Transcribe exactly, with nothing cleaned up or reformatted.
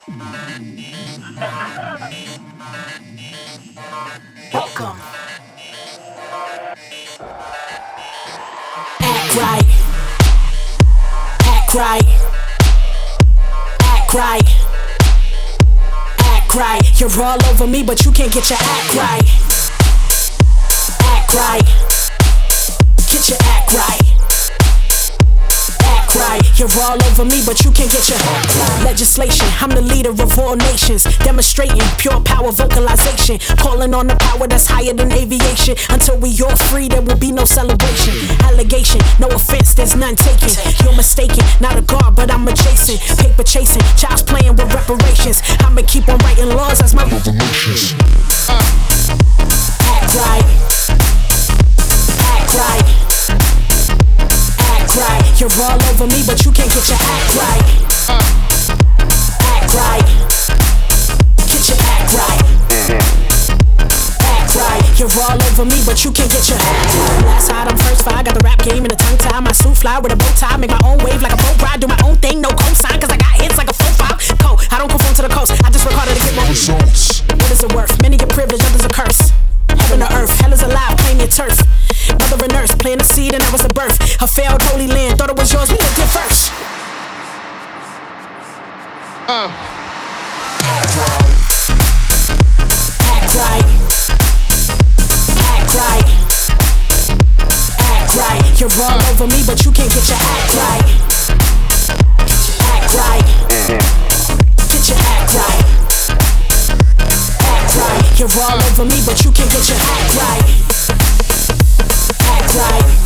Welcome. Act right. Act right. Act right. Act right. You're all over me, but you can't get your act right. Act right. Get your act right. Act right. You're all over me, but you can't get your act right. Legislation, I'm the leader of all nations. Demonstrating pure power vocalization. Calling on the power that's higher than aviation. Until we all free, there will be no celebration. Allegation, no offense, there's none taken. You're mistaken, not a guard, but I'm adjacent. Paper chasing, child's playing with reparations. I'ma keep on writing laws as my revolutions. Act right. Act right. Act right. You're all over me, but you can't get your act right. Act right. Get your act right. Act right. You're all over me, but you can't get your act right. Last side, I'm first five, got the rap game in a tongue tie. My suit fly with a bow tie, make my own wave like a boat ride. Do my own thing, no cosign, cause I got hits like a four five. Co, I don't conform to the coast, I just work harder to get more results. What is it worth? Many get privilege, others a curse. Heaven or earth, hell is alive, claim your turf. Mother and earth, plant a seed and that was a birth. A failed holy land, thought it was yours, we lived it first. Uh. Act right. Act right. Act right. Act right. You're all over me, but you can't get your act right. Act right. Get your act right. Act right. You're all over me, but you can't get your act right. Act right.